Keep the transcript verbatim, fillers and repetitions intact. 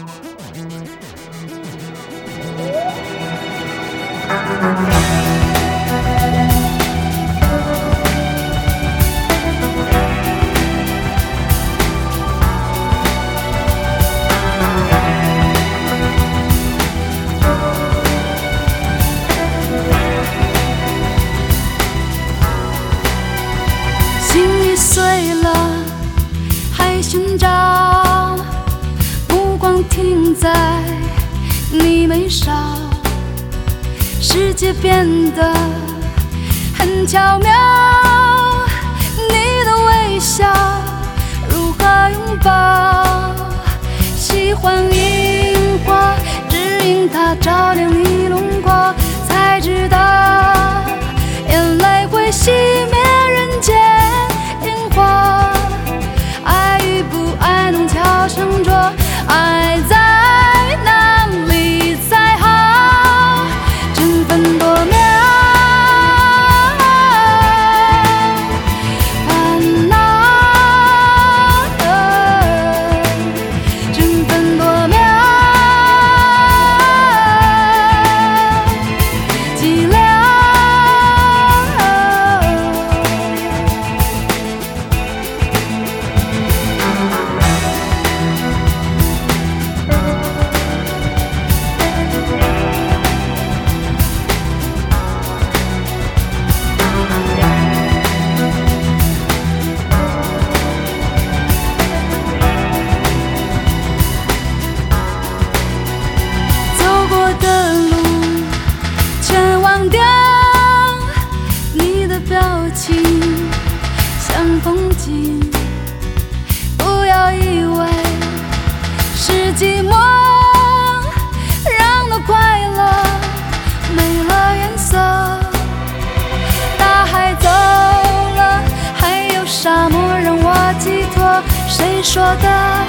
碎了还寻找，目光停在你眉梢，世界变得很巧妙，你的微笑如何拥抱？喜欢樱花，只因它照亮你轮廓，才知道眼泪会熄灭人间爱与不爱弄巧成拙，爱在哪里才好？争分夺秒，烦恼，争分夺秒，寂寥。像风景，不要以为是寂寞，让那快乐没了颜色。大海走了，还有沙漠让我寄托。谁说的？